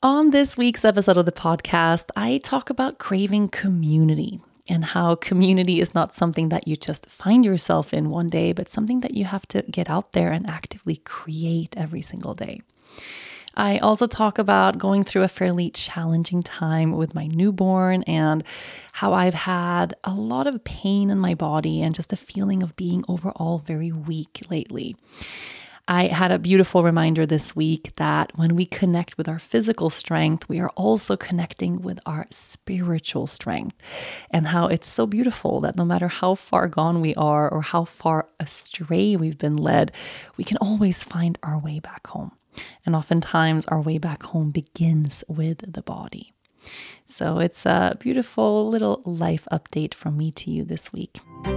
On this week's episode of the podcast, I talk about craving community and how community is not something that you just find yourself in one day, but something that you have to get out there and actively create every single day. I also talk about going through a fairly challenging time with my newborn and how I've had a lot of pain in my body and just a feeling of being overall very weak lately. I had a beautiful reminder this week that when we connect with our physical strength, we are also connecting with our spiritual strength, and how it's so beautiful that no matter how far gone we are or how far astray we've been led, we can always find our way back home. And oftentimes our way back home begins with the body. So it's a beautiful little life update from me to you this week.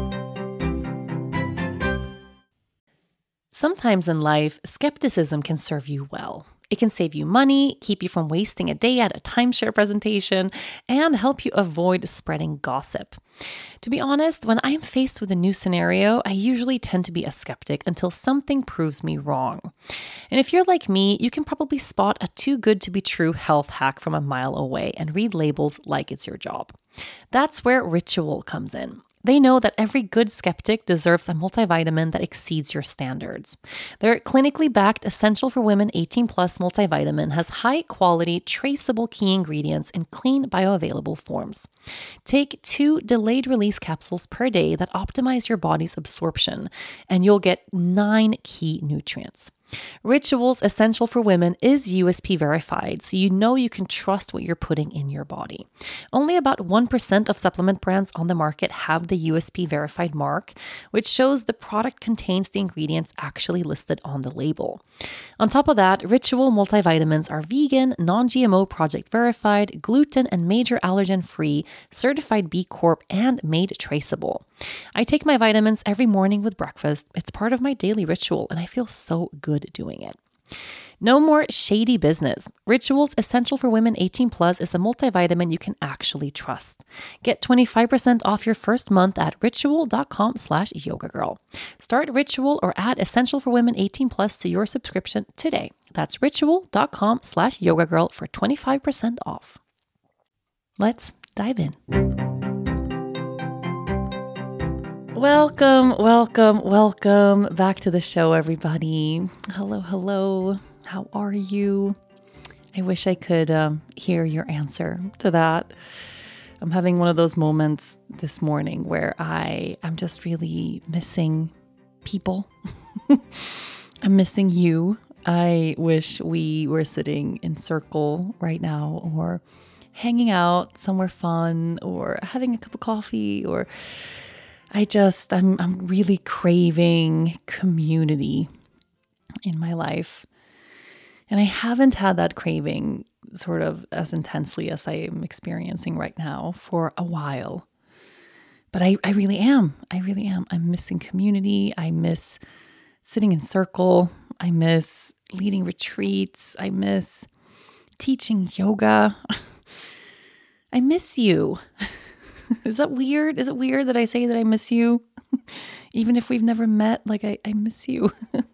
Sometimes in life, skepticism can serve you well. It can save you money, keep you from wasting a day at a timeshare presentation, and help you avoid spreading gossip. To be honest, when I'm faced with a new scenario, I usually tend to be a skeptic until something proves me wrong. And if you're like me, you can probably spot a too good to be true health hack from a mile away and read labels like it's your job. That's where Ritual comes in. They know that every good skeptic deserves a multivitamin that exceeds your standards. Their clinically backed Essential for Women 18 Plus multivitamin has high quality, traceable key ingredients in clean, bioavailable forms. Take 2 delayed release capsules per day that optimize your body's absorption, and you'll get 9 key nutrients. Ritual's Essential for Women is USP verified, so you know you can trust what you're putting in your body. Only about 1% of supplement brands on the market have the USP verified mark, which shows the product contains the ingredients actually listed on the label. On top of that, Ritual multivitamins are vegan, non-GMO project verified, gluten and major allergen free, certified B Corp, and made traceable. I take my vitamins every morning with breakfast. It's part of my daily ritual, and I feel so good doing it. No more shady business. Ritual's Essential for Women 18 Plus is a multivitamin you can actually trust. Get 25% off your first month at ritual.com/yogagirl. Start Ritual or add Essential for Women 18 Plus to your subscription today. That's ritual.com/yogagirl for 25% off. Let's dive in. Welcome back to the show, everybody. Hello. How are you? I wish I could hear your answer to that. I'm having one of those moments this morning where I'm just really missing people. I'm missing you. I wish we were sitting in circle right now, or hanging out somewhere fun, or having a cup of coffee, or I'm really craving community in my life. And I haven't had that craving sort of as intensely as I am experiencing right now for a while. But I really am. I'm missing community. I miss sitting in circle. I miss leading retreats. I miss teaching yoga. I miss you. Is that weird? Is it weird that I say that I miss you? Even if we've never met, I miss you.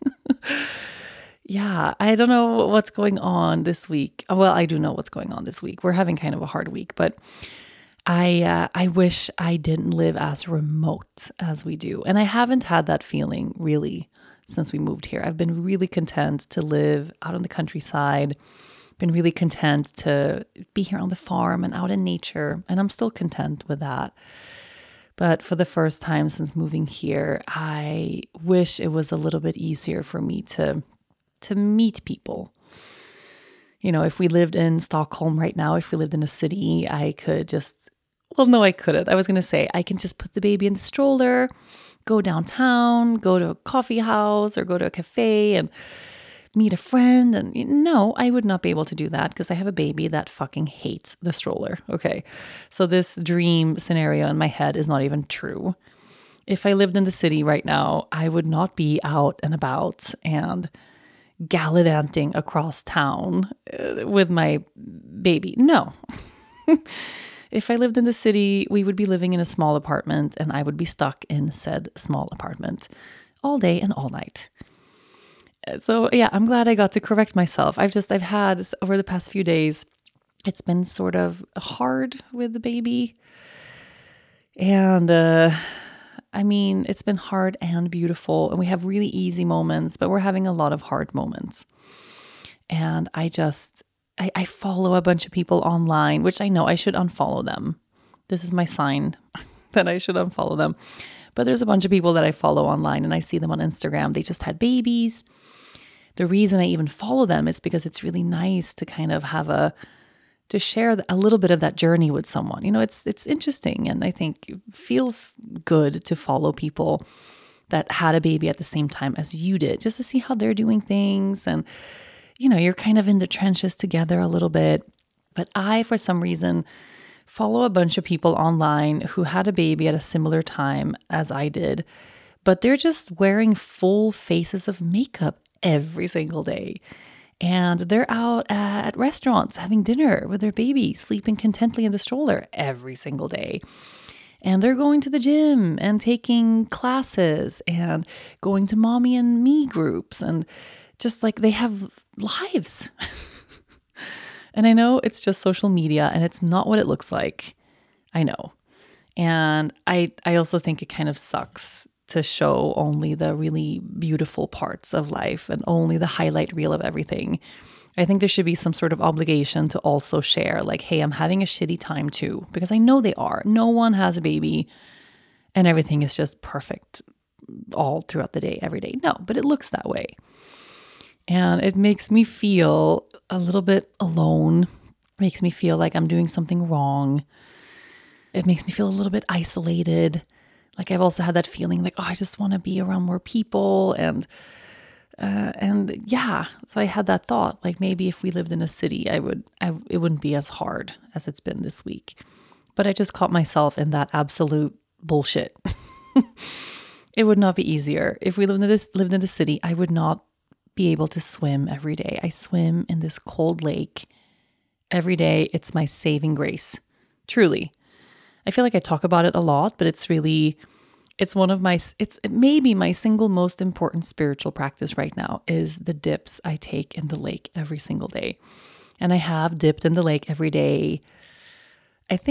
Yeah, I don't know what's going on this week. Well, I do know what's going on this week. We're having kind of a hard week, but I wish I didn't live as remote as we do. And I haven't had that feeling really since we moved here. I've been really content to live out on the countryside, been really content to be here on the farm and out in nature, and I'm still content with that. But for the first time since moving here, I wish it was a little bit easier for me to meet people. You know, if we lived in Stockholm right now, if we lived in a city, I could just, well, no, I couldn't. I was going to say, I can just put the baby in the stroller, go downtown, go to a coffee house or go to a cafe and meet a friend. And no, I would not be able to do that because I have a baby that fucking hates the stroller. Okay. So this dream scenario in my head is not even true. If I lived in the city right now, I would not be out and about and gallivanting across town with my baby. No. If I lived in the city, we would be living in a small apartment and I would be stuck in said small apartment all day and all night. So yeah, I'm glad I got to correct myself. I've had over the past few days, it's been sort of hard with the baby. And I mean, it's been hard and beautiful. And we have really easy moments, but we're having a lot of hard moments. And I follow a bunch of people online, which I know I should unfollow them. This is my sign that I should unfollow them. But there's a bunch of people that I follow online and I see them on Instagram. They just had babies. The reason I even follow them is because it's really nice to kind of to share a little bit of that journey with someone. You know, it's interesting. And I think it feels good to follow people that had a baby at the same time as you did, just to see how they're doing things. And, you know, you're kind of in the trenches together a little bit. But I, for some reason, follow a bunch of people online who had a baby at a similar time as I did, but they're just wearing full faces of makeup every single day. And they're out at restaurants having dinner with their baby, sleeping contently in the stroller every single day. And they're going to the gym and taking classes and going to mommy and me groups. And just like they have lives. And I know it's just social media and it's not what it looks like. I know. And I also think it kind of sucks to show only the really beautiful parts of life and only the highlight reel of everything. I think there should be some sort of obligation to also share, like, hey, I'm having a shitty time too, because I know they are. No one has a baby and everything is just perfect all throughout the day, every day. No, but it looks that way. And it makes me feel a little bit alone, makes me feel like I'm doing something wrong. It makes me feel a little bit isolated. Like I've also had that feeling like, oh, I just want to be around more people. And yeah, so I had that thought, like maybe if we lived in a city, it wouldn't be as hard as it's been this week. But I just caught myself in that absolute bullshit. It would not be easier. If we lived in the city, I would not be able to swim every day. I swim in this cold lake every day. It's my saving grace. Truly. I feel like I talk about it a lot, but it's maybe my single most important spiritual practice right now is the dips I take in the lake every single day. And I have dipped in the lake every day. I've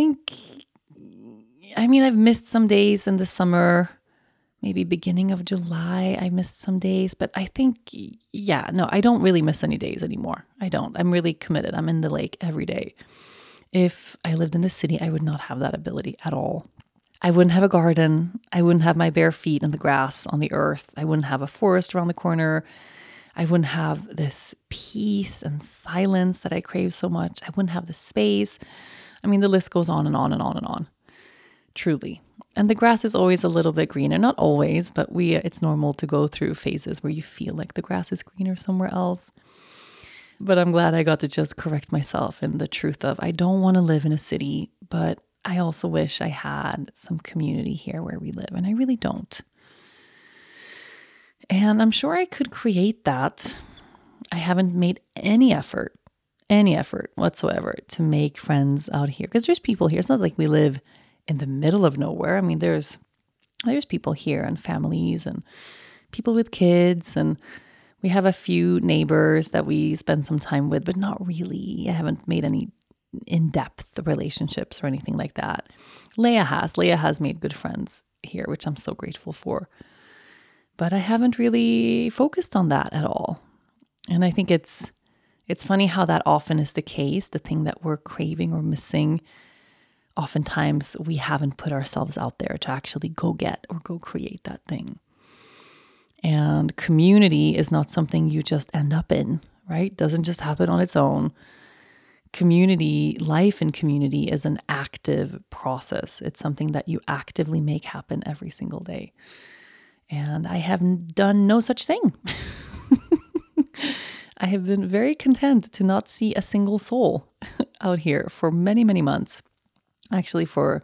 missed some days in the summer, maybe beginning of July, I missed some days, but I think, I don't really miss any days anymore. I don't. I'm really committed. I'm in the lake every day. If I lived in the city, I would not have that ability at all. I wouldn't have a garden. I wouldn't have my bare feet in the grass on the earth. I wouldn't have a forest around the corner. I wouldn't have this peace and silence that I crave so much. I wouldn't have the space. I mean, the list goes on and on and on and on. Truly. And the grass is always a little bit greener. Not always, but it's normal to go through phases where you feel like the grass is greener somewhere else. But I'm glad I got to just correct myself in the truth of I don't want to live in a city, but I also wish I had some community here where we live, and I really don't. And I'm sure I could create that. I haven't made any effort whatsoever to make friends out here, because there's people here. It's not like we live in the middle of nowhere. I mean, there's people here and families and people with kids, and we have a few neighbors that we spend some time with, but not really. I haven't made any in-depth relationships or anything like that. Leah has made good friends here, which I'm so grateful for. But I haven't really focused on that at all. And I think it's funny how that often is the case. The thing that we're craving or missing, oftentimes we haven't put ourselves out there to actually go get or go create that thing. And community is not something you just end up in, right? It doesn't just happen on its own. Life in community is an active process. It's something that you actively make happen every single day. And I have done no such thing. I have been very content to not see a single soul out here for many, many months. Actually,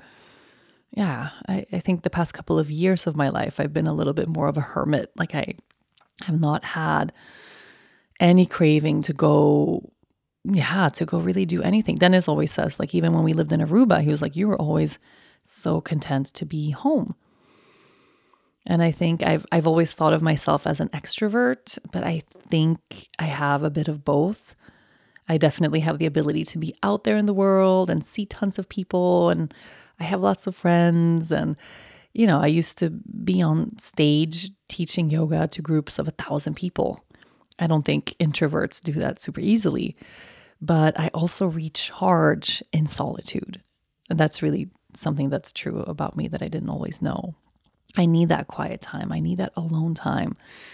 I think the past couple of years of my life, I've been a little bit more of a hermit. Like I have not had any craving to go really do anything. Dennis always says, like, even when we lived in Aruba, he was like, you were always so content to be home. And I think I've always thought of myself as an extrovert, but I think I have a bit of both. I definitely have the ability to be out there in the world and see tons of people, and I have lots of friends. And, I used to be on stage teaching yoga to groups of 1,000 people. I don't think introverts do that super easily, but I also recharge in solitude. And that's really something that's true about me that I didn't always know. I need that quiet time. I need that alone time.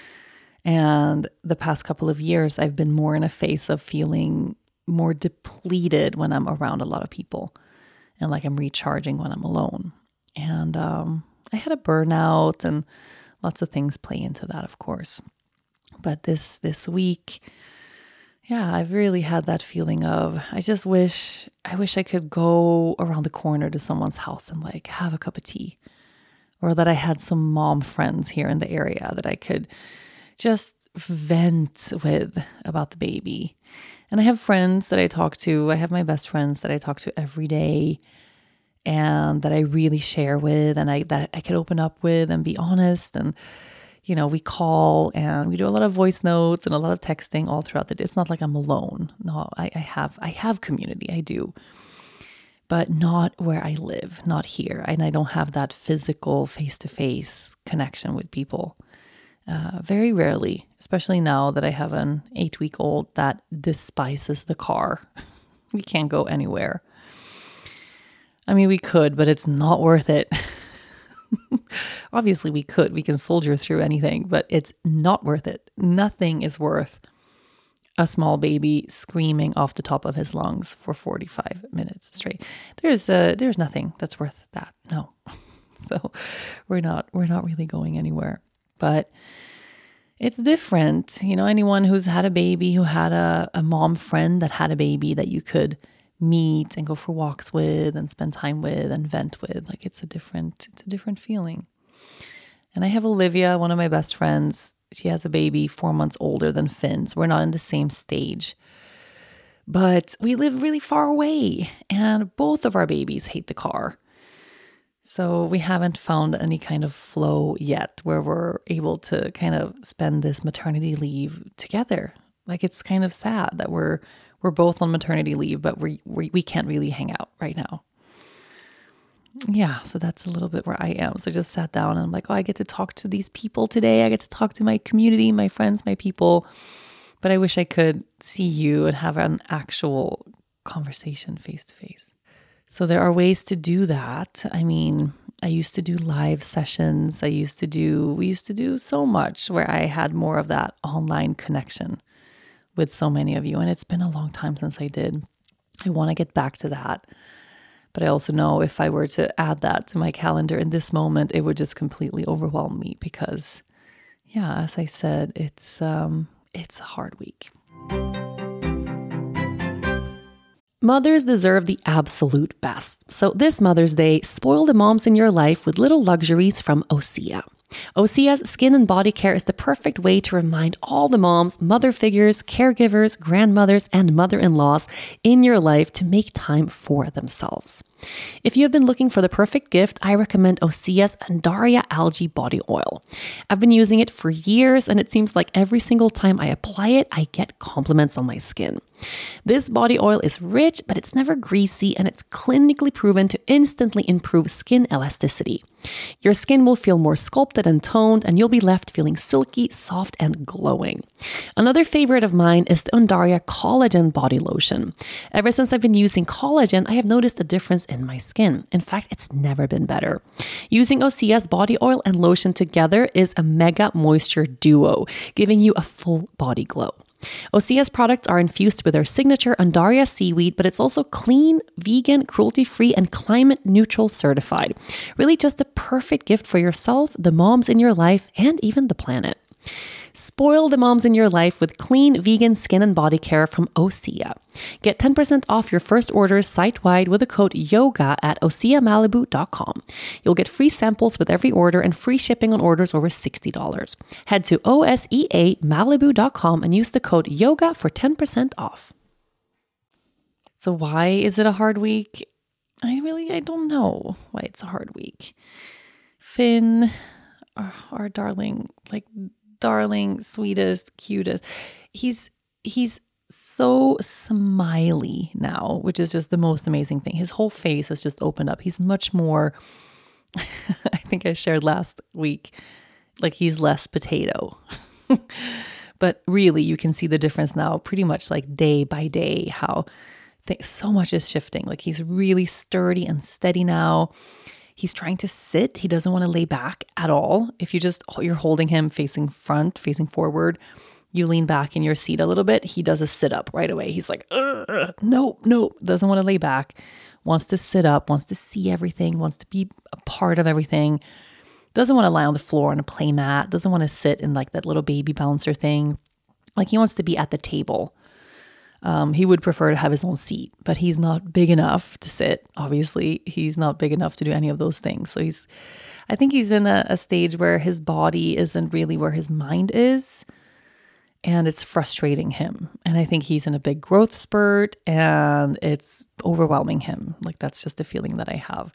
And the past couple of years, I've been more in a phase of feeling more depleted when I'm around a lot of people, and like I'm recharging when I'm alone. And I had a burnout, and lots of things play into that, of course. But this week, yeah, I've really had that feeling of I wish I could go around the corner to someone's house and like have a cup of tea, or that I had some mom friends here in the area that I could just vent with about the baby. And I have friends that I talk to. I have my best friends that I talk to every day and that I really share with, and that I can open up with and be honest. And, we call and we do a lot of voice notes and a lot of texting all throughout the day. It's not like I'm alone. No, I have community. I do. But not where I live, not here. And I don't have that physical face-to-face connection with people. Very rarely, especially now that I have an 8-week-old that despises the car. We can't go anywhere. I mean, we could, but it's not worth it. Obviously, we could. We can soldier through anything, but it's not worth it. Nothing is worth a small baby screaming off the top of his lungs for 45 minutes straight. There's nothing that's worth that. No. So we're not really going anywhere. But it's different. Anyone who's had a baby, who had a mom friend that had a baby that you could meet and go for walks with and spend time with and vent with, like it's a different feeling. And I have Olivia, one of my best friends. She has a baby 4 months older than Finn's. We're not in the same stage, but we live really far away, and both of our babies hate the car. So we haven't found any kind of flow yet where we're able to kind of spend this maternity leave together. Like it's kind of sad that we're both on maternity leave, but we can't really hang out right now. Yeah, so that's a little bit where I am. So I just sat down and I'm like, I get to talk to these people today. I get to talk to my community, my friends, my people. But I wish I could see you and have an actual conversation face to face. So there are ways to do that. I mean, I used to do live sessions. We used to do so much where I had more of that online connection with so many of you. And it's been a long time since I did. I want to get back to that. But I also know if I were to add that to my calendar in this moment, it would just completely overwhelm me because, yeah, as I said, it's a hard week. Mothers deserve the absolute best. So this Mother's Day, spoil the moms in your life with little luxuries from Osea. Osea's skin and body care is the perfect way to remind all the moms, mother figures, caregivers, grandmothers, and mother-in-laws in your life to make time for themselves. If you have been looking for the perfect gift, I recommend Osea's Undaria Algae Body Oil. I've been using it for years, and it seems like every single time I apply it, I get compliments on my skin. This body oil is rich, but it's never greasy, and it's clinically proven to instantly improve skin elasticity. Your skin will feel more sculpted and toned, and you'll be left feeling silky, soft, and glowing. Another favorite of mine is the Undaria Collagen Body Lotion. Ever since I've been using collagen, I have noticed a difference in my skin. In fact, it's never been better. Using Osea's body oil and lotion together is a mega moisture duo, giving you a full body glow. Osea's products are infused with their signature Undaria seaweed, but it's also clean, vegan, cruelty-free, and climate-neutral certified. Really just a perfect gift for yourself, the moms in your life, and even the planet. Spoil the moms in your life with clean, vegan skin and body care from Osea. Get 10% off your first orders site-wide with the code YOGA at OseaMalibu.com. You'll get free samples with every order and free shipping on orders over $60. Head to OSEAMalibu.com and use the code YOGA for 10% off. So why is it a hard week? I don't know why it's a hard week. Finn, our darling, like darling, sweetest, cutest. He's so smiley now, which is just the most amazing thing. His whole face has just opened up. He's much more, I think I shared last week, like he's less potato. But really, you can see the difference now pretty much like day by day, how so much is shifting. Like he's really sturdy and steady now. He's trying to sit. He doesn't want to lay back at all. If you're holding him facing front, facing forward, you lean back in your seat a little bit, he does a sit up right away. He's like, nope, doesn't want to lay back, wants to sit up, wants to see everything, wants to be a part of everything. Doesn't want to lie on the floor on a play mat, doesn't want to sit in like that little baby bouncer thing. Like he wants to be at the table. He would prefer to have his own seat, but he's not big enough to sit. Obviously, he's not big enough to do any of those things. So I think he's in a stage where his body isn't really where his mind is. And it's frustrating him. And I think he's in a big growth spurt and it's overwhelming him. Like that's just the feeling that I have.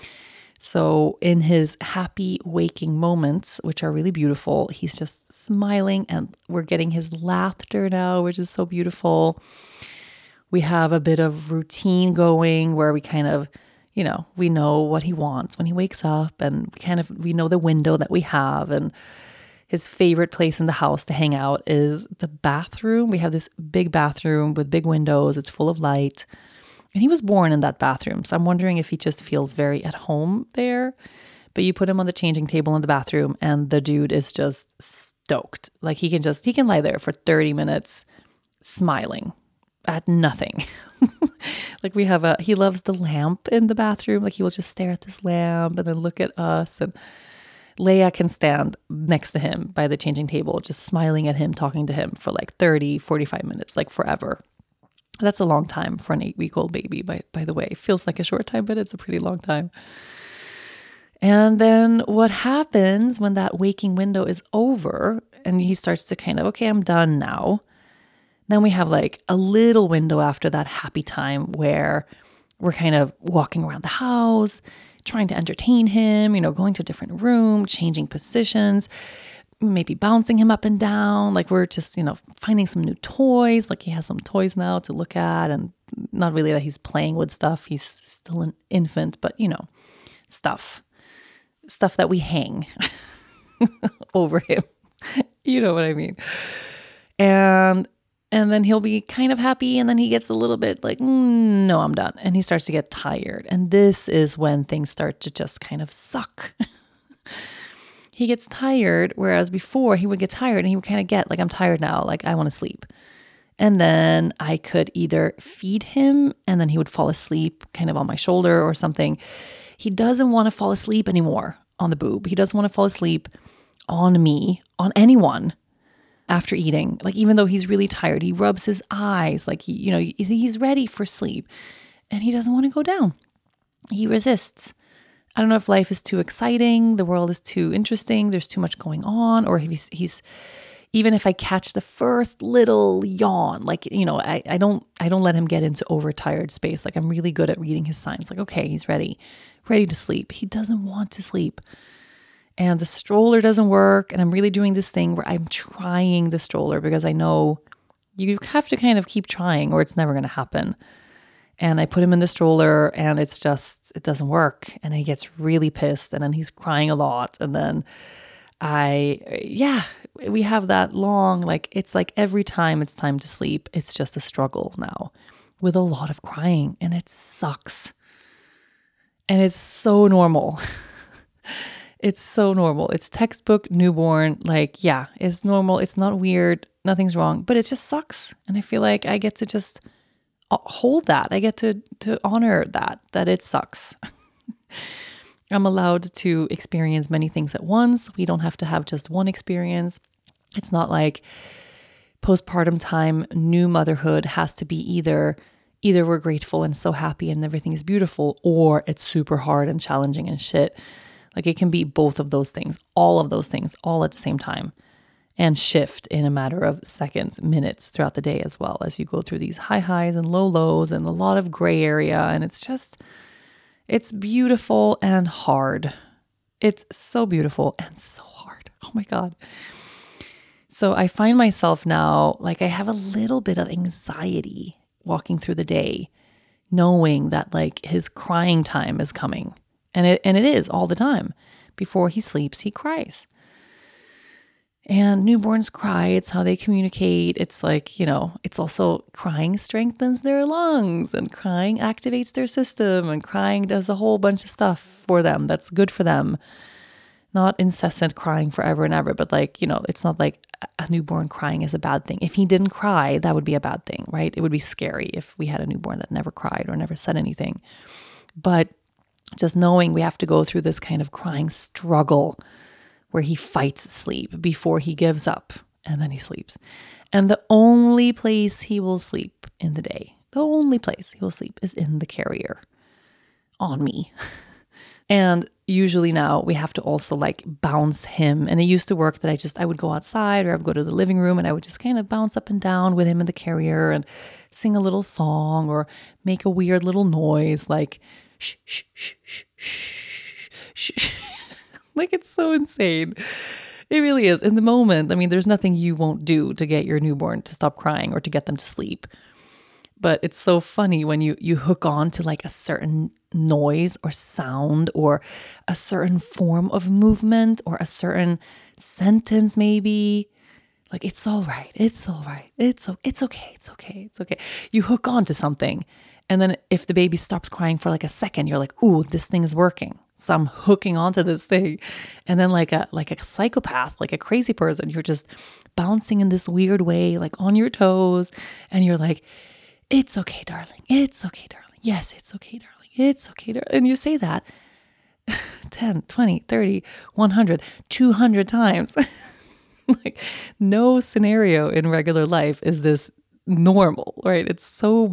So in his happy waking moments, which are really beautiful, he's just smiling and we're getting his laughter now, which is so beautiful. We have a bit of routine going where we kind of, we know what he wants when he wakes up and we know the window that we have, and his favorite place in the house to hang out is the bathroom. We have this big bathroom with big windows. It's full of light. And he was born in that bathroom. So I'm wondering if he just feels very at home there. But you put him on the changing table in the bathroom and the dude is just stoked. Like he can lie there for 30 minutes smiling at nothing. Like he loves the lamp in the bathroom. Like he will just stare at this lamp and then look at us, and Leia can stand next to him by the changing table, just smiling at him, talking to him for like 30, 45 minutes, like forever. That's a long time for an 8-week-old baby, by the way. It feels like a short time, but it's a pretty long time. And then what happens when that waking window is over and he starts to kind of, okay, I'm done now. Then we have like a little window after that happy time where we're kind of walking around the house, trying to entertain him, going to a different room, changing positions, maybe bouncing him up and down. Like we're just, finding some new toys. Like he has some toys now to look at, and not really that he's playing with stuff. He's still an infant, but stuff that we hang over him. You know what I mean? And then he'll be kind of happy, and then he gets a little bit like, no, I'm done. And he starts to get tired. And this is when things start to just kind of suck. He gets tired, whereas before he would get tired and he would kind of get like, I'm tired now, like I want to sleep. And then I could either feed him and then he would fall asleep kind of on my shoulder or something. He doesn't want to fall asleep anymore on the boob. He doesn't want to fall asleep on me, on anyone. After eating, like even though he's really tired, he rubs his eyes like he's ready for sleep, and he doesn't want to go down. He resists. I don't know if life is too exciting, the world is too interesting, there's too much going on, or he's even if I catch the first little yawn, like I don't let him get into overtired space. Like I'm really good at reading his signs. Like okay, he's ready to sleep. He doesn't want to sleep. And the stroller doesn't work. And I'm really doing this thing where I'm trying the stroller because I know you have to kind of keep trying or it's never going to happen. And I put him in the stroller and it doesn't work. And he gets really pissed and then he's crying a lot. And then we have that long, like, it's like every time it's time to sleep, it's just a struggle now with a lot of crying, and it sucks. And it's so normal. It's so normal. It's textbook newborn. Like, yeah, it's normal. It's not weird. Nothing's wrong, but it just sucks. And I feel like I get to just hold that. I get to honor that it sucks. I'm allowed to experience many things at once. We don't have to have just one experience. It's not like postpartum time, new motherhood has to be either we're grateful and so happy and everything is beautiful, or it's super hard and challenging and shit. Like it can be both of those things, all of those things, all at the same time, and shift in a matter of seconds, minutes throughout the day as well, as you go through these high highs and low lows and a lot of gray area. And it's beautiful and hard. It's so beautiful and so hard. Oh my God. So I find myself now, like I have a little bit of anxiety walking through the day, knowing that like his crying time is coming. And it is all the time. Before he sleeps, he cries. And newborns cry. It's how they communicate. It's like, it's also crying strengthens their lungs and crying activates their system and crying does a whole bunch of stuff for them that's good for them. Not incessant crying forever and ever, but like, it's not like a newborn crying is a bad thing. If he didn't cry, that would be a bad thing, right? It would be scary if we had a newborn that never cried or never said anything. But just knowing we have to go through this kind of crying struggle where he fights sleep before he gives up and then he sleeps. And the only place he will sleep in the day, the only place he will sleep is in the carrier on me. And usually now we have to also like bounce him. And it used to work that I would go outside or I would go to the living room and I would just kind of bounce up and down with him in the carrier and sing a little song or make a weird little noise like shh, shh, shh, shh, shh, shh, shh. Like it's so insane. It really is. In the moment, I mean, there's nothing you won't do to get your newborn to stop crying or to get them to sleep. But it's so funny when you hook on to like a certain noise or sound or a certain form of movement or a certain sentence maybe. Like, it's all right. It's all right. It's okay. It's okay. It's okay. You hook on to something. And then if the baby stops crying for like a second, you're like, ooh, this thing is working. So I'm hooking onto this thing. And then like a psychopath, like a crazy person, you're just bouncing in this weird way, like on your toes. And you're like, it's okay, darling. It's okay, darling. Yes, it's okay, darling. It's okay, darling. And you say that 10, 20, 30, 100, 200 times. Like no scenario in regular life is this normal, right? It's so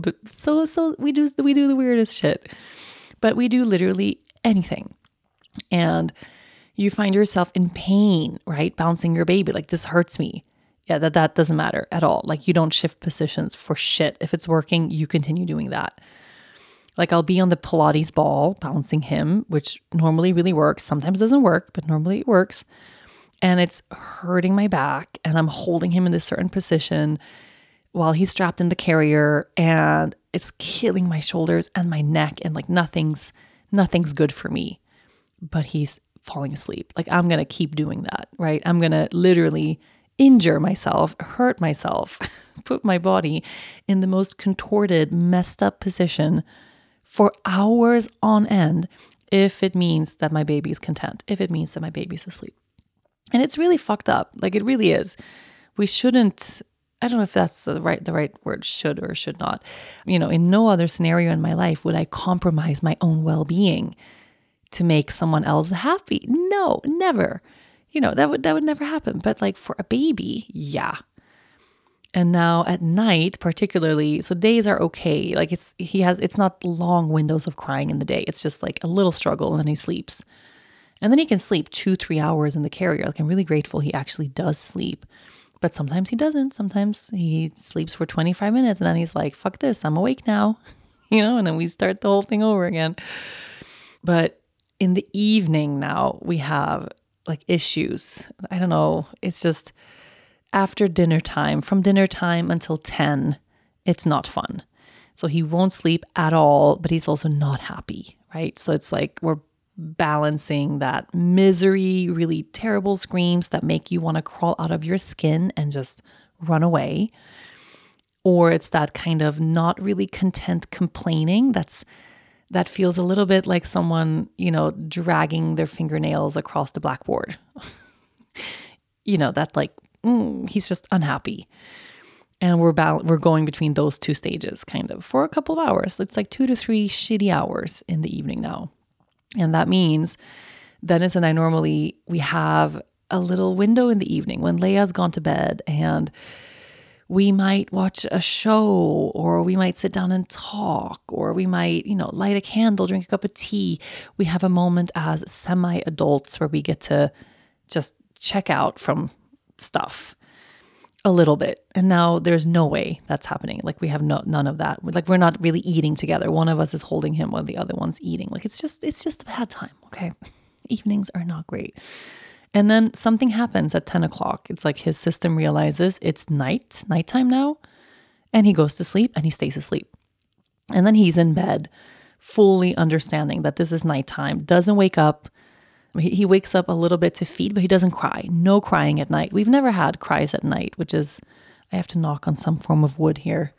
we do the weirdest shit, but we do literally anything. And you find yourself in pain, right? Bouncing your baby, like this hurts me. Yeah, that doesn't matter at all. Like you don't shift positions for shit. If it's working, you continue doing that. Like I'll be on the Pilates ball bouncing him, which normally really works. Sometimes doesn't work, but normally it works. And it's hurting my back and I'm holding him in this certain position while he's strapped in the carrier and it's killing my shoulders and my neck and like nothing's good for me, but he's falling asleep. Like I'm going to keep doing that, right? I'm going to literally injure myself, hurt myself, put my body in the most contorted, messed up position for hours on end if it means that my baby's content, if it means that my baby's asleep. And it's really fucked up. Like it really is. We shouldn't, I don't know if that's the right word, should or should not. In no other scenario in my life would I compromise my own well-being to make someone else happy. No, never. That would never happen. But like for a baby, yeah. And now at night, particularly, so days are okay. Like it's not long windows of crying in the day. It's just like a little struggle and then he sleeps. And then he can sleep 2-3 hours in the carrier. Like I'm really grateful he actually does sleep. But sometimes he doesn't. Sometimes he sleeps for 25 minutes and then he's like, fuck this, I'm awake now. And then we start the whole thing over again. But in the evening now, we have like issues. I don't know. It's just after dinner time, from dinner time until 10, it's not fun. So he won't sleep at all, but he's also not happy, right? So it's like we're balancing that misery, really terrible screams that make you want to crawl out of your skin and just run away. Or it's that kind of not really content complaining that feels a little bit like someone, dragging their fingernails across the blackboard. That like, he's just unhappy. And we're going between those two stages kind of for a couple of hours. It's like 2 to 3 shitty hours in the evening now. And that means Dennis and I we have a little window in the evening when Leia's gone to bed and we might watch a show or we might sit down and talk or we might, light a candle, drink a cup of tea. We have a moment as semi-adults where we get to just check out from stuff a little bit. And now there's no way that's happening. Like we have none of that. Like we're not really eating together. One of us is holding him while the other one's eating. Like it's just a bad time. Okay. evenings are not great. And then something happens at 10 o'clock. It's like his system realizes it's nighttime now. And he goes to sleep and he stays asleep. And then he's in bed, fully understanding that this is nighttime, doesn't wake up. He wakes up a little bit to feed, but he doesn't cry. No crying at night. We've never had cries at night, which is, I have to knock on some form of wood here.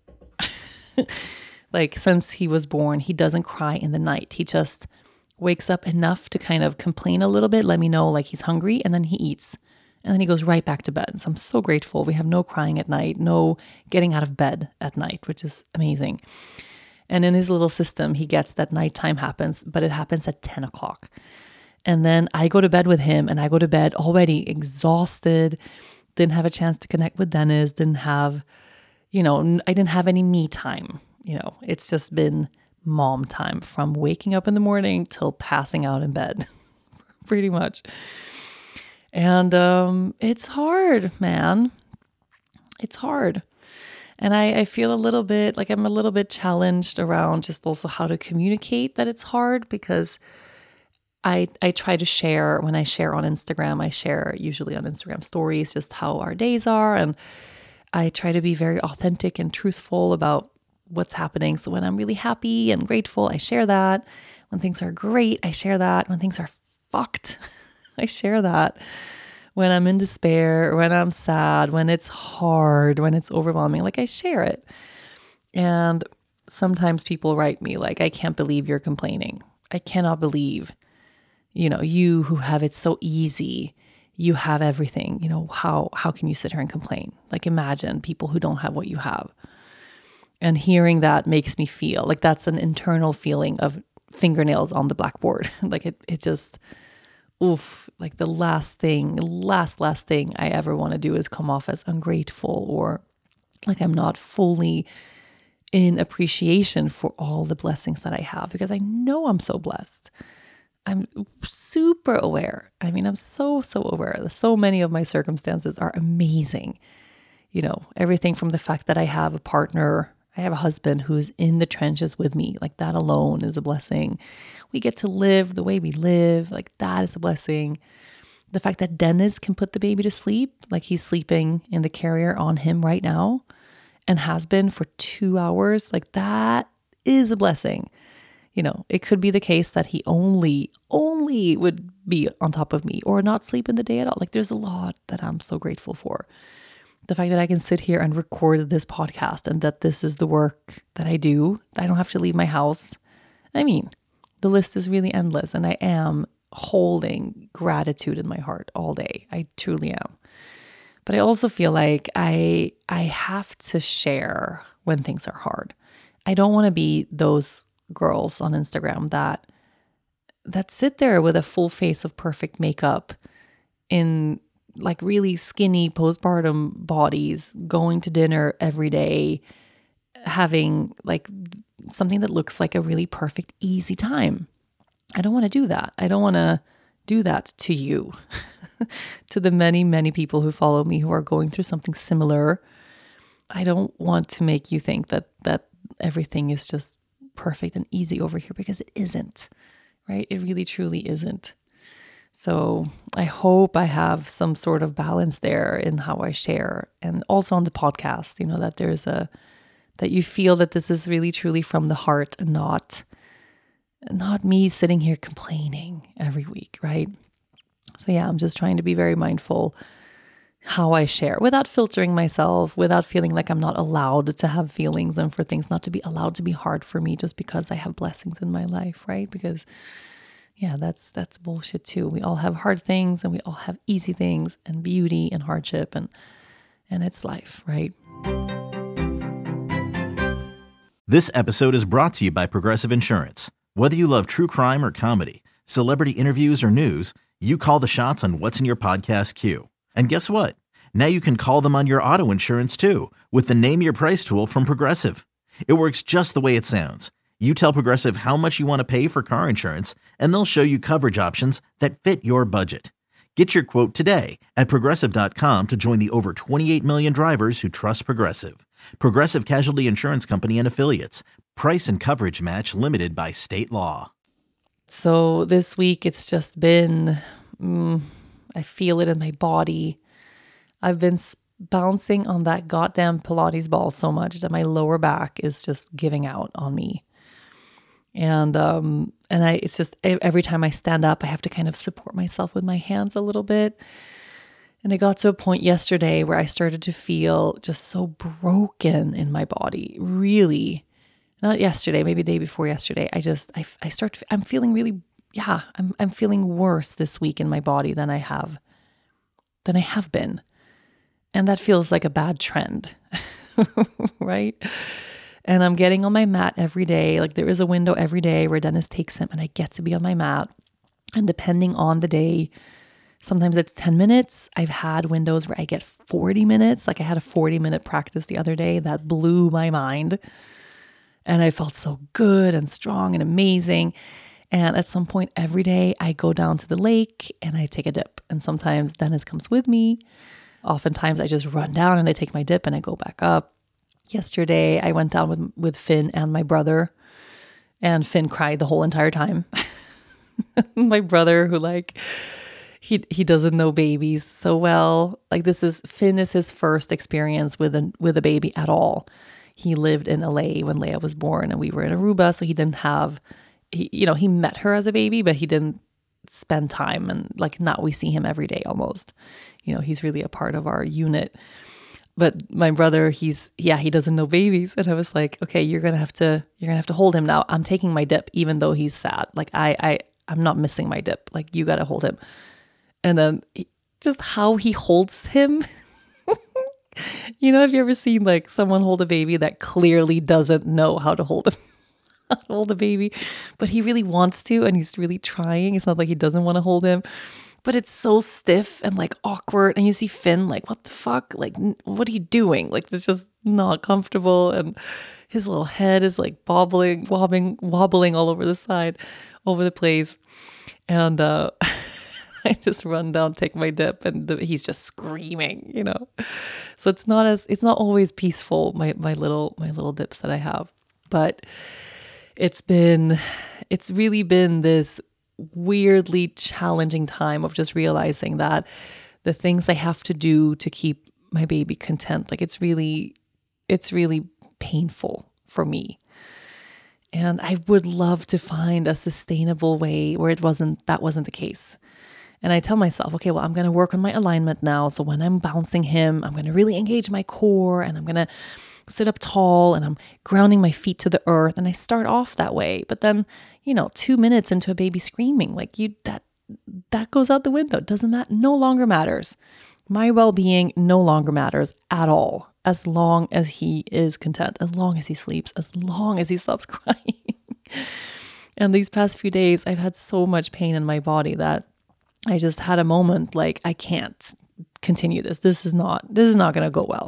Like since he was born, he doesn't cry in the night. He just wakes up enough to kind of complain a little bit, let me know like he's hungry, and then he eats. And then he goes right back to bed. So I'm so grateful. We have no crying at night, no getting out of bed at night, which is amazing. And in his little system, he gets that nighttime happens, but it happens at 10 o'clock. And then I go to bed with him and I go to bed already exhausted, didn't have a chance to connect with Dennis, I didn't have any me time. It's just been mom time from waking up in the morning till passing out in bed, pretty much. And it's hard, man. It's hard. And I feel a little bit like I'm a little bit challenged around just also how to communicate that it's hard, because I try to share, when I share on Instagram, I share usually on Instagram stories just how our days are. And I try to be very authentic and truthful about what's happening. So when I'm really happy and grateful, I share that. When things are great, I share that. When things are fucked, I share that. When I'm in despair, when I'm sad, when it's hard, when it's overwhelming, like I share it. And sometimes people write me like, I can't believe you're complaining. I cannot believe, you who have it so easy, you have everything, how can you sit here and complain? Like imagine people who don't have what you have. And hearing that makes me feel like that's an internal feeling of fingernails on the blackboard. Like it just, oof, like the last thing I ever want to do is come off as ungrateful or like I'm not fully in appreciation for all the blessings that I have, because I know I'm so blessed. I'm super aware. I mean, I'm so aware that so many of my circumstances are amazing. Everything from the fact that I have a partner, I have a husband who's in the trenches with me. Like that alone is a blessing. We get to live the way we live. Like that is a blessing. The fact that Dennis can put the baby to sleep, like he's sleeping in the carrier on him right now and has been for 2 hours. Like that is a blessing. It could be the case that he only would be on top of me or not sleep in the day at all. Like there's a lot that I'm so grateful for. The fact that I can sit here and record this podcast and that this is the work that I do. I don't have to leave my house. I mean, the list is really endless, and I am holding gratitude in my heart all day. I truly am. But I also feel like I have to share when things are hard. I don't want to be those girls on Instagram that sit there with a full face of perfect makeup in like really skinny postpartum bodies, going to dinner every day, having like something that looks like a really perfect, easy time. I don't want to do that. I don't want to do that to you, to the many, many people who follow me who are going through something similar. I don't want to make you think that everything is just perfect and easy over here, because it isn't, right? It really, truly isn't. So I hope I have some sort of balance there in how I share, and also on the podcast, that that you feel that this is really truly from the heart and not me sitting here complaining every week, right? So yeah, I'm just trying to be very mindful how I share without filtering myself, without feeling like I'm not allowed to have feelings and for things not to be allowed to be hard for me just because I have blessings in my life, right? Because yeah, that's bullshit too. We all have hard things and we all have easy things and beauty and hardship and it's life, right? This episode is brought to you by Progressive Insurance. Whether you love true crime or comedy, celebrity interviews or news, you call the shots on what's in your podcast queue. And guess what? Now you can call them on your auto insurance too with the Name Your Price tool from Progressive. It works just the way it sounds. You tell Progressive how much you want to pay for car insurance, and they'll show you coverage options that fit your budget. Get your quote today at Progressive.com to join the over 28 million drivers who trust Progressive. Progressive Casualty Insurance Company and Affiliates. Price and coverage match limited by state law. So this week it's just been, I feel it in my body. I've been bouncing on that goddamn Pilates ball so much that my lower back is just giving out on me. And it's just every time I stand up, I have to kind of support myself with my hands a little bit. And I got to a point yesterday where I started to feel just so broken in my body. Really, not yesterday, maybe the day before yesterday. I'm feeling really, I'm feeling worse this week in my body than I have been. And that feels like a bad trend, right? And I'm getting on my mat every day. Like there is a window every day where Dennis takes him and I get to be on my mat. And depending on the day, sometimes it's 10 minutes. I've had windows where I get 40 minutes. Like I had a 40-minute practice the other day that blew my mind. And I felt so good and strong and amazing. And at some point every day, I go down to the lake and I take a dip. And sometimes Dennis comes with me. Oftentimes I just run down and I take my dip and I go back up. Yesterday, I went down with Finn and my brother. And Finn cried the whole entire time. My brother, who he doesn't know babies so well. Finn is his first experience with a baby at all. He lived in LA when Leia was born and we were in Aruba. So he didn't have, he met her as a baby, but he didn't spend time. And now we see him every day almost. He's really a part of our unit. But my brother, he doesn't know babies. And I was like, okay, you're going to have to hold him now. I'm taking my dip, even though he's sad. I'm not missing my dip. You got to hold him. And then just how he holds him. Have you ever seen someone hold a baby that clearly doesn't know how to hold a baby, but he really wants to, and he's really trying. It's not like he doesn't want to hold him, but it's so stiff and awkward. And you see Finn, what the fuck? What are you doing? It's just not comfortable. And his little head is wobbling all over the place. And, I just run down, take my dip, and he's just screaming, So it's not always peaceful, my little dips that I have. But it's really been this weirdly challenging time of just realizing that the things I have to do to keep my baby content, it's really painful for me. And I would love to find a sustainable way where that wasn't the case. And I tell myself, okay, well, I'm going to work on my alignment now. So when I'm bouncing him, I'm going to really engage my core and I'm going to sit up tall and I'm grounding my feet to the earth. And I start off that way. But then, 2 minutes into a baby screaming, that goes out the window. Doesn't matter. No longer matters. My well-being no longer matters at all. As long as he is content, as long as he sleeps, as long as he stops crying. And these past few days, I've had so much pain in my body that I just had a moment I can't continue this. This is not going to go well.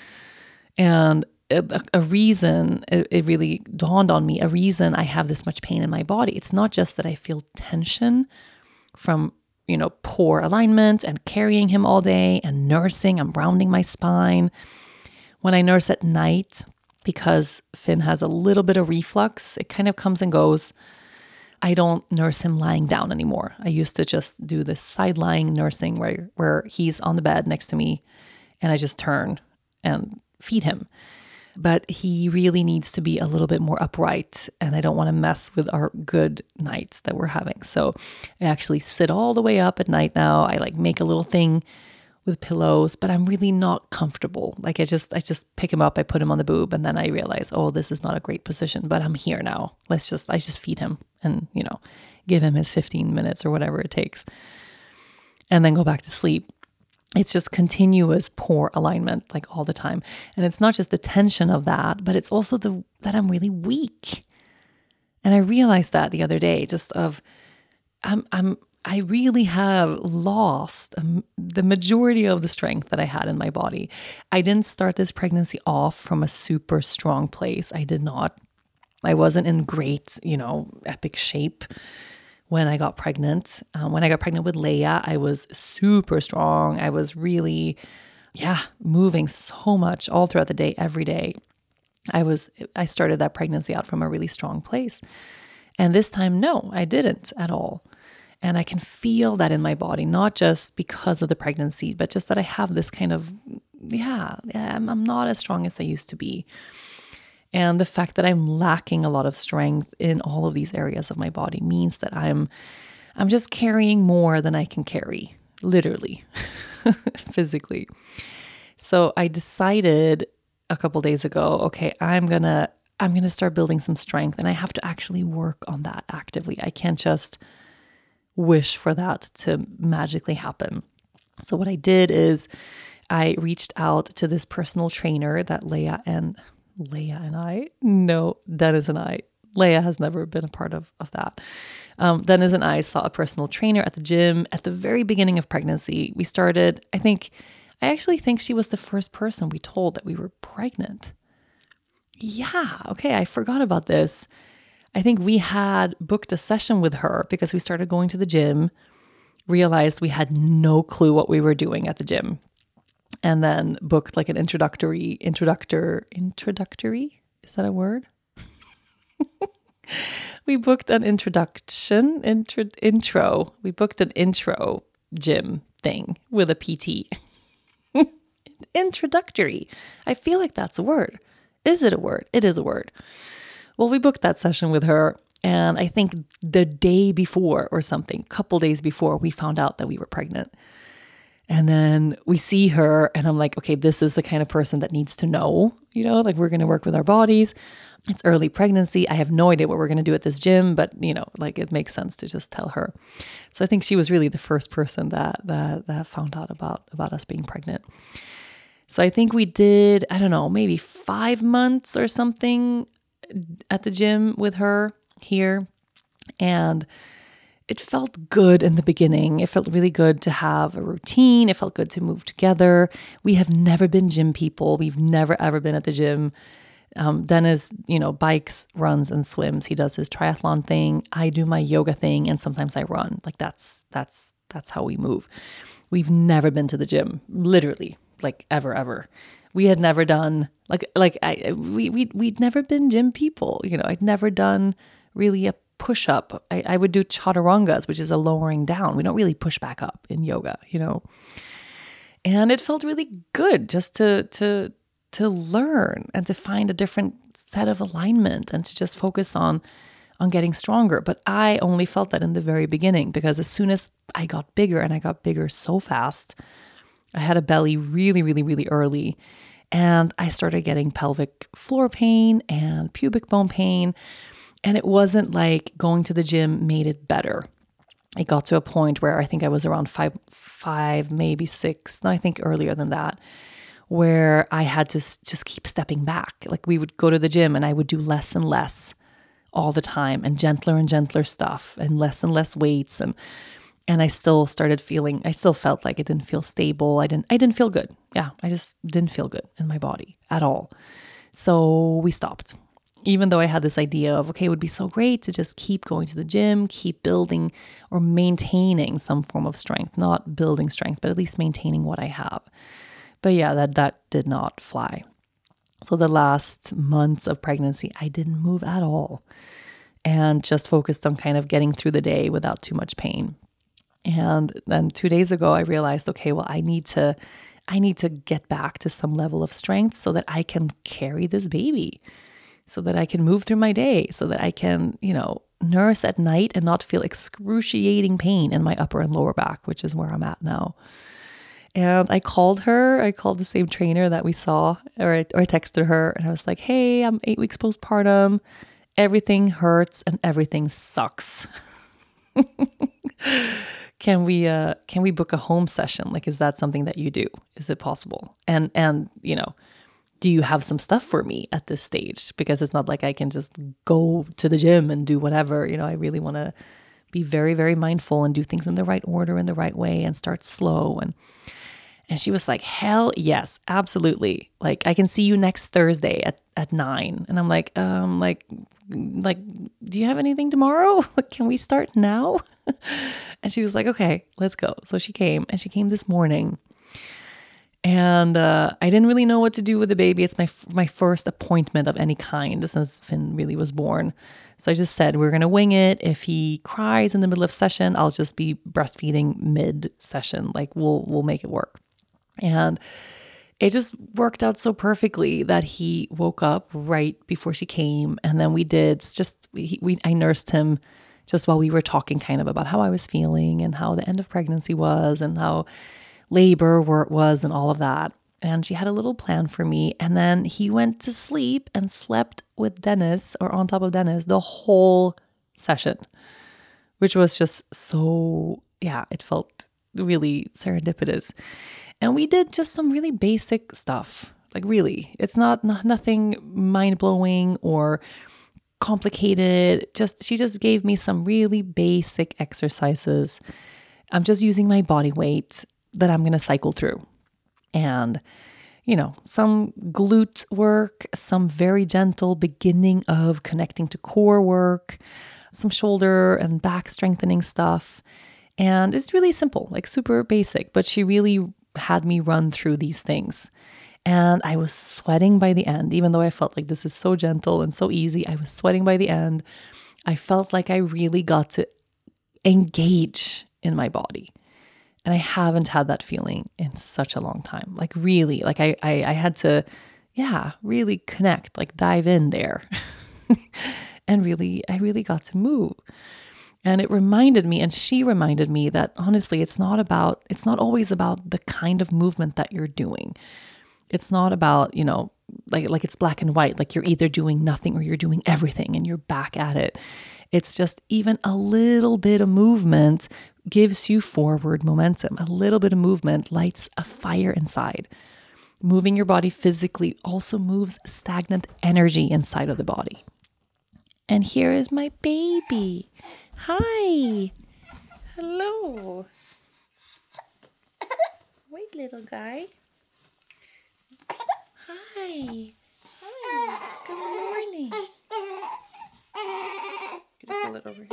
And a reason, it really dawned on me, a reason I have this much pain in my body. It's not just that I feel tension from, poor alignment and carrying him all day and nursing. I'm rounding my spine. When I nurse at night, because Finn has a little bit of reflux, it kind of comes and goes. I don't nurse him lying down anymore. I used to just do this side-lying nursing where he's on the bed next to me and I just turn and feed him. But he really needs to be a little bit more upright and I don't want to mess with our good nights that we're having. So I actually sit all the way up at night now. I make a little thing with pillows, but I'm really not comfortable. I just pick him up, I put him on the boob, and then I realize, oh, this is not a great position, but I'm here now. I just feed him and, give him his 15 minutes or whatever it takes and then go back to sleep. It's just continuous poor alignment, all the time. And it's not just the tension of that, but it's also that I'm really weak. And I realized that the other day, I really have lost the majority of the strength that I had in my body. I didn't start this pregnancy off from a super strong place. I did not. I wasn't in great, epic shape when I got pregnant. When I got pregnant with Leia, I was super strong. I was really, moving so much all throughout the day, every day. I started that pregnancy out from a really strong place. And this time, no, I didn't at all. And I can feel that in my body, not just because of the pregnancy, but just that I have this kind of, I'm not as strong as I used to be. And the fact that I'm lacking a lot of strength in all of these areas of my body means that I'm just carrying more than I can carry, literally, physically. So I decided a couple days ago, okay, I'm gonna start building some strength, and I have to actually work on that actively. I can't just wish for that to magically happen. So what I did is I reached out to this personal trainer that Dennis and I, Leia has never been a part of that. Dennis and I saw a personal trainer at the gym at the very beginning of pregnancy. We started, I actually think she was the first person we told that we were pregnant. Yeah, okay, I forgot about this. I think we had booked a session with her because we started going to the gym, realized we had no clue what we were doing at the gym, and then booked like an introductory, is that a word? We booked an intro. We booked an intro gym thing with a PT. Introductory. I feel like that's a word. Is it a word? It is a word. Well, we booked that session with her, and I think the day before or something, a couple days before, we found out that we were pregnant. And then we see her, and I'm like, okay, this is the kind of person that needs to know, like we're going to work with our bodies. It's early pregnancy. I have no idea what we're going to do at this gym, but like it makes sense to just tell her. So I think she was really the first person that found out about us being pregnant. So I think we did, I don't know, maybe 5 months or something at the gym with her here. And it felt good in the beginning. It felt really good to have a routine. It felt good to move together. We have never been gym people. We've never, ever been at the gym. Dennis, bikes, runs, and swims. He does his triathlon thing. I do my yoga thing, and sometimes I run. Like that's how we move. We've never been to the gym, literally, like ever. We had never done we'd never been gym people. I'd never done really a push up. I would do chaturangas, which is a lowering down. We don't really push back up in yoga, And it felt really good just to learn and to find a different set of alignment and to just focus on getting stronger. But I only felt that in the very beginning, because as soon as I got bigger, and I got bigger so fast, I had a belly really, really, really early. And I started getting pelvic floor pain and pubic bone pain. And it wasn't like going to the gym made it better. It got to a point where I think I was around five, maybe 6. No, I think earlier than that, where I had to just keep stepping back. Like we would go to the gym and I would do less and less all the time, and gentler stuff, and less weights. And I still felt like it didn't feel stable. I didn't feel good. Yeah, I just didn't feel good in my body at all. So we stopped. Even though I had this idea of, okay, it would be so great to just keep going to the gym, keep building or maintaining some form of strength, not building strength, but at least maintaining what I have. But yeah, that did not fly. So the last months of pregnancy, I didn't move at all and just focused on kind of getting through the day without too much pain. And then 2 days ago, I realized, okay, well, I need to get back to some level of strength so that I can carry this baby, so that I can move through my day, so that I can, nurse at night and not feel excruciating pain in my upper and lower back, which is where I'm at now. And I called the same trainer that we saw, or I texted her, and I was like, hey, I'm 8 weeks postpartum. Everything hurts and everything sucks. Can we book a home session? Like, is that something that you do? Is it possible? And do you have some stuff for me at this stage? Because it's not like I can just go to the gym and do whatever. I really want to be very, very mindful and do things in the right order, in the right way, and start slow. And she was like, hell yes, absolutely. Like, I can see you next Thursday at 9. And I'm like, do you have anything tomorrow? Can we start now? And she was like, okay, let's go. So she came this morning. And I didn't really know what to do with the baby. It's my first appointment of any kind since Finn really was born. So I just said, we're going to wing it. If he cries in the middle of session, I'll just be breastfeeding mid-session. Like we'll make it work. And it just worked out so perfectly that he woke up right before she came. And then I nursed him just while we were talking kind of about how I was feeling and how the end of pregnancy was and how labor was and all of that. And she had a little plan for me. And then he went to sleep and slept with Dennis or on top of Dennis the whole session, which was just so, it felt really serendipitous. And we did just some really basic stuff. Like really, it's nothing mind-blowing or complicated. She just gave me some really basic exercises. I'm just using my body weight that I'm going to cycle through. And, some glute work, some very gentle beginning of connecting to core work, some shoulder and back strengthening stuff. And it's really simple, like super basic, but she really had me run through these things. And I was sweating by the end, even though I felt like this is so gentle and so easy. I was sweating by the end. I felt like I really got to engage in my body. And I haven't had that feeling in such a long time. Like really, like I had to, really connect, like dive in there. And I really got to move. And it reminded me, and she reminded me that honestly, it's not always about the kind of movement that you're doing. It's not about, like it's black and white, like you're either doing nothing or you're doing everything and you're back at it. It's just even a little bit of movement gives you forward momentum. A little bit of movement lights a fire inside. Moving your body physically also moves stagnant energy inside of the body. And here is my baby. Hi. Hello. Wait, little guy. Hi. Hi. Good morning. Gonna pull it over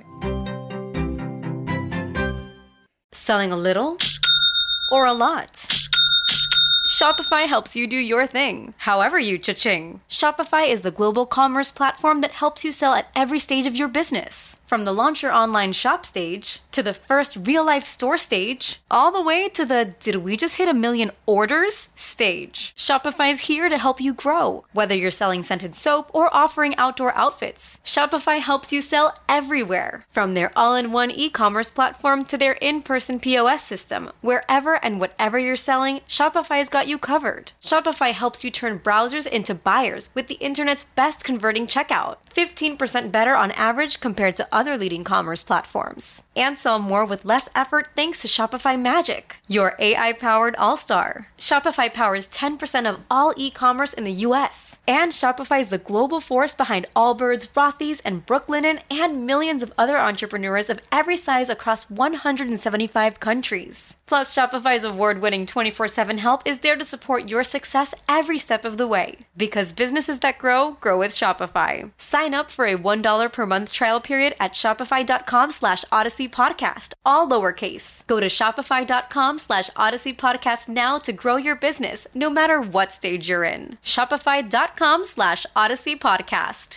here. Selling a little or a lot? Shopify helps you do your thing, however you cha-ching. Shopify is the global commerce platform that helps you sell at every stage of your business. From the launch your online shop stage, to the first real-life store stage, all the way to the did we just hit 1 million orders stage. Shopify's here to help you grow. Whether you're selling scented soap or offering outdoor outfits, Shopify helps you sell everywhere. From their all-in-one e-commerce platform to their in-person POS system, wherever and whatever you're selling, Shopify's got you covered. Shopify helps you turn browsers into buyers with the internet's best converting checkout. 15% better on average compared to other leading commerce platforms. And sell more with less effort thanks to Shopify Magic, your AI-powered all-star. Shopify powers 10% of all e-commerce in the US. And Shopify is the global force behind Allbirds, Rothy's, and Brooklinen, and millions of other entrepreneurs of every size across 175 countries. Plus, Shopify's award-winning 24/7 help is there to support your success every step of the way. Because businesses that grow with Shopify. Sign up for a $1 per month trial period at shopify.com/Odyssey Podcast, all lowercase. Go to shopify.com/Odyssey Podcast now to grow your business, no matter what stage you're in. Shopify.com/Odyssey Podcast.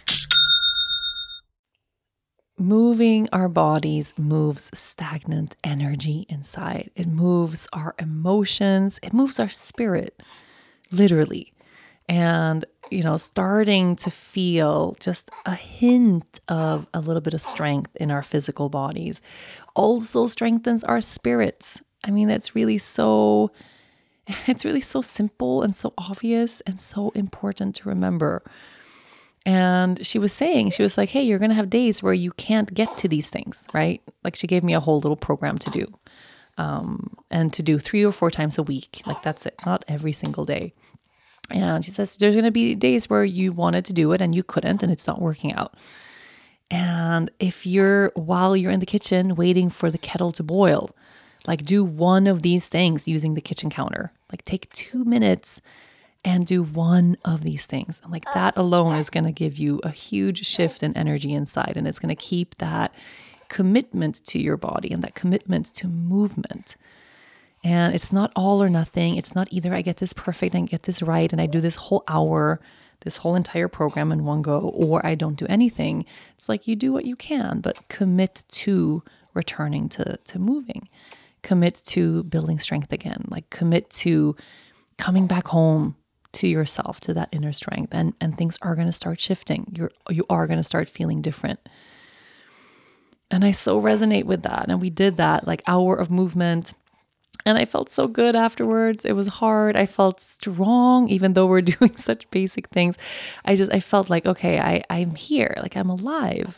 Moving our bodies moves stagnant energy inside. It moves our emotions. It moves our spirit, literally. And, starting to feel just a hint of a little bit of strength in our physical bodies also strengthens our spirits. I mean, it's really so simple and so obvious and so important to remember. And she was like, hey, you're going to have days where you can't get to these things, right? Like she gave me a whole little program to do, and to do 3 or 4 times a week. Like that's it, not every single day. And she says, there's going to be days where you wanted to do it and you couldn't, and it's not working out. And while you're in the kitchen waiting for the kettle to boil, like do one of these things using the kitchen counter. Like take 2 minutes and do one of these things. And like that alone is going to give you a huge shift in energy inside. And it's going to keep that commitment to your body and that commitment to movement. And it's not all or nothing. It's not either I get this perfect and get this right and I do this whole hour, this whole entire program in one go, or I don't do anything. It's like you do what you can, but commit to returning to moving. Commit to building strength again. Like commit to coming back home to yourself, to that inner strength. And things are going to start shifting. You are going to start feeling different. And I so resonate with that. And we did that like hour of movement. And I felt so good afterwards. It was hard. I felt strong, even though we're doing such basic things. I felt like, okay, I'm here. Like I'm alive.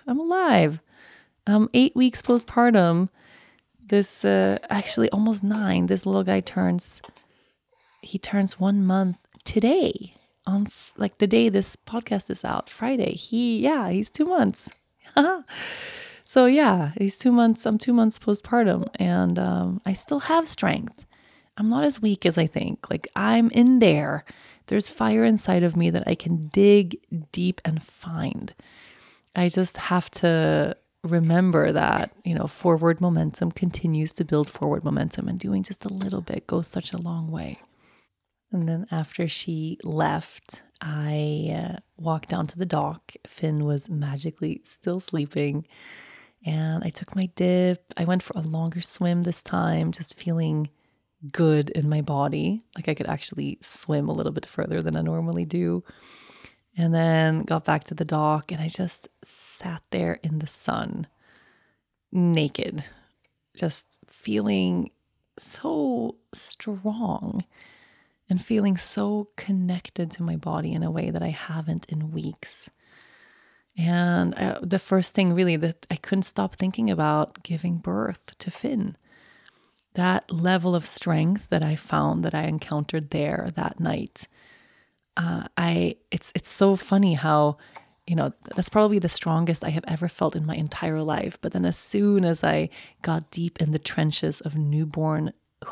8 weeks postpartum. This, actually almost 9. This little guy turns 1 month today on like the day this podcast is out, Friday. He's 2 months. So yeah, he's 2 months. I'm 2 months postpartum, and I still have strength. I'm not as weak as I think. Like I'm in there. There's fire inside of me that I can dig deep and find. I just have to remember that, forward momentum continues to build forward momentum, and doing just a little bit goes such a long way. And then after she left, I walked down to the dock. Finn was magically still sleeping. And I took my dip. I went for a longer swim this time, just feeling good in my body. Like I could actually swim a little bit further than I normally do. And then got back to the dock and I just sat there in the sun, naked, just feeling so strong and feeling so connected to my body in a way that I haven't in weeks. And the first thing really that I couldn't stop thinking about, giving birth to Finn. That level of strength that I found, that I encountered there that night. It's so funny how, that's probably the strongest I have ever felt in my entire life. But then as soon as I got deep in the trenches of newbornness,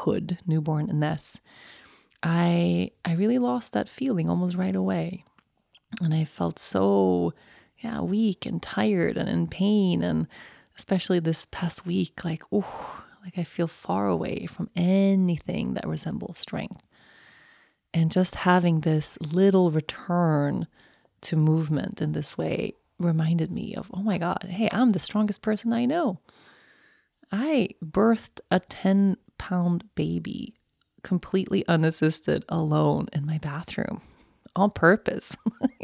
I really lost that feeling almost right away. And I felt so weak and tired and in pain. And especially this past week, like I feel far away from anything that resembles strength. And just having this little return to movement in this way reminded me of, oh my God, hey, I'm the strongest person I know. I birthed a 10-pound baby completely unassisted, alone in my bathroom on purpose.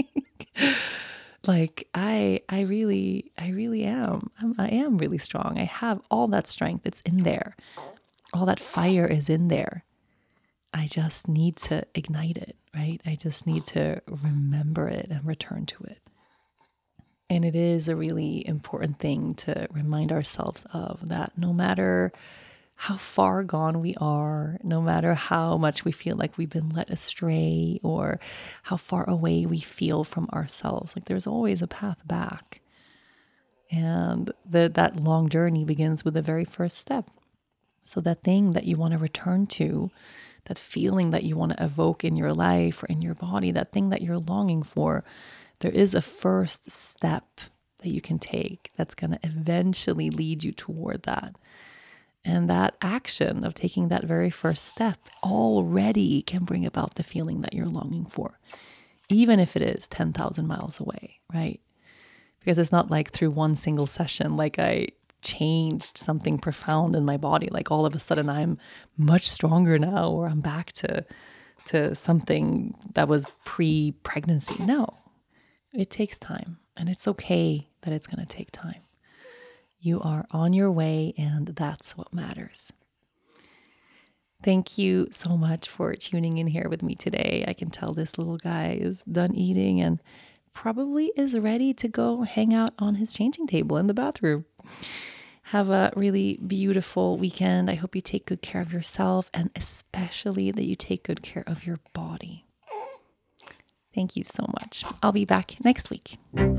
Like I really am. I am really strong. I have all that strength. It's in there. All that fire is in there. I just need to ignite it, right? I just need to remember it and return to it. And it is a really important thing to remind ourselves of, that no matter how far gone we are, no matter how much we feel like we've been led astray or how far away we feel from ourselves, like there's always a path back. And that long journey begins with the very first step. So that thing that you want to return to, that feeling that you want to evoke in your life or in your body, that thing that you're longing for, there is a first step that you can take that's going to eventually lead you toward that. And that action of taking that very first step already can bring about the feeling that you're longing for, even if it is 10,000 miles away, right? Because it's not like through one single session, like I changed something profound in my body. Like all of a sudden I'm much stronger now, or I'm back to something that was pre-pregnancy. No, it takes time, and it's okay that it's going to take time. You are on your way, and that's what matters. Thank you so much for tuning in here with me today. I can tell this little guy is done eating and probably is ready to go hang out on his changing table in the bathroom. Have a really beautiful weekend. I hope you take good care of yourself, and especially that you take good care of your body. Thank you so much. I'll be back next week.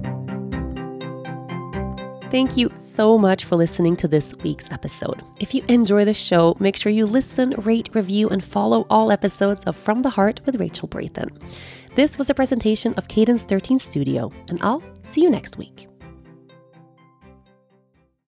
Thank you so much for listening to this week's episode. If you enjoy the show, make sure you listen, rate, review, and follow all episodes of From the Heart with Rachel Brathen. This was a presentation of Cadence 13 Studio, and I'll see you next week.